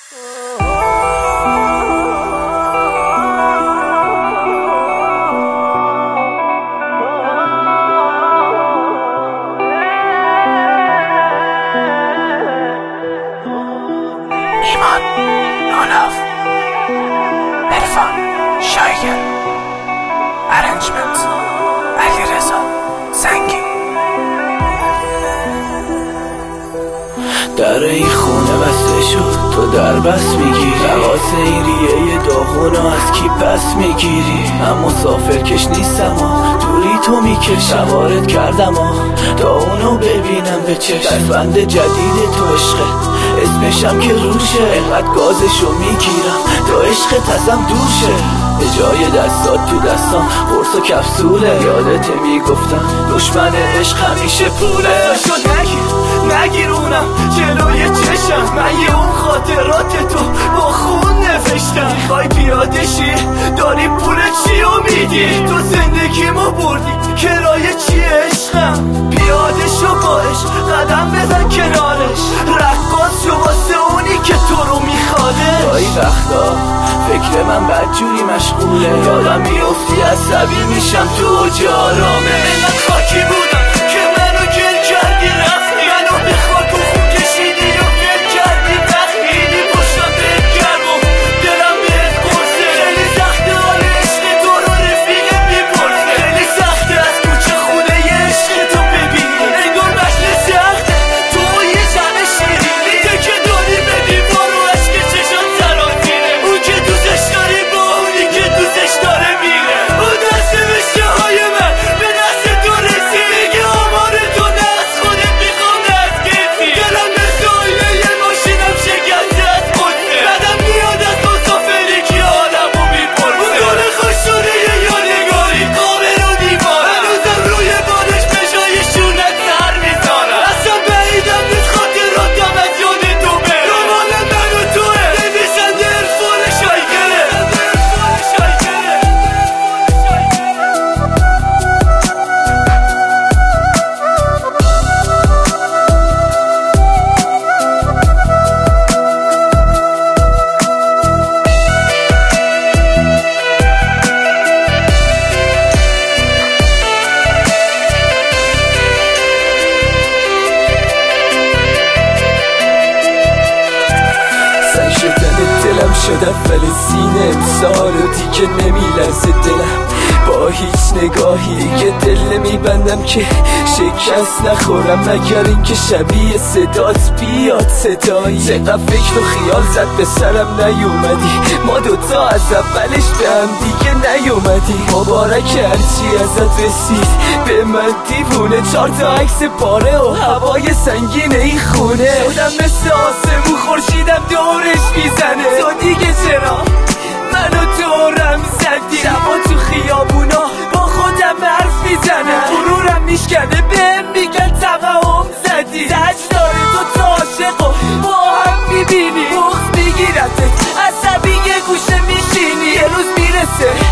ایمان نوناف عرفان شایگر ارنجمنت علیرضا زنگی. در این خونه بسته شد تو در بس میگیری، لباس ایریه داغونو از کی پس میگیری. من مسافر کش نیستم دوری تو میکشم، سوارت کردم تا اونو ببینم به چشم. بند جدید تو عشقه اسمشم که روشه، اینقدر گازشو میگیرم تا عشقت ازم دور شه. به جای دستات تو دستام قرص و کپسوله، یادت میگفتم دشمن عشق همیشه پوله. شد نگیر اونم جلوی چشم، من یه اون خاطرات تو با خون نوشتم. میخوای پیاده شی داری پول چیو میدی، تو زندگیمو بردی کرایه چی عشقم. پیاده شو با عشق قدم بزن کنارش، رقاص شو واسه اونی که تو رو میخواده. گاهی وقتا فکر من بدجوری مشغوله، یادم میفتی عصبی میشم تو اوج آرامه. من خاکی بودم که منو گل کردی، رفتی منو به خاک و خون کشیدی و ول کردی. وقتی پشتم بهت گرم و دلم بهت قرصه، خیلی سخته حال عشق تو رو رفیقت میپرسه. خیلی سخته از کوچه خونه ی عشق تو ببینی، انگار مجلس عقده تو یه جمع شیرینی. تکه داری به دیوار و عشق چشم سرازیره، اون که دوستش داری با اونی که دوستش داره میره. اون دست بشه های من به دست تو رسید، میگه آمار تو نه از خودت میخوام نه از کسی. دلم مثل آینه یه ماشینم شکسته از قدسه، بعدم میاد از مسافری که حالمو میپرسه. اون دور خوشونه یه یادگاری قابل و دیوار، هنوزم روی بادش به جای شونت سر میزارم. اصلا بعیدم نیست خاطراتم از یاد تو بره، رمان من و توه نویسنده عرفان شایگره. سنگ شدن دلم شدم فلسطین امسال و دیگه نمیلرزه دلم با هیچ نگاهی که دل نمیبندم که شکست نخورم، مگر اینکه شبیه صدات بیاد صدایی. چقدر فکر و خیال زد به سرم نیومدی، ما دوتا از اولش به هم دیگه نیومدی. مبارک هرچی ازت رسید به من دیوونه، 4 تا عکس پاره و هوای سنگین این خونه. شدم مثل آسمون خورشیدم دورش میزنه، تو دیگه چرا منو دورم زدی؟ شبا تو خیابونا با خودم حرف میزنم، غرورم میشکنه بهم میگن توهم زدی. زج داره تو تا عاشق و با هم میبینی، بغض میگیرتت عصبی یه گوشه میشینی. یه روز میرسه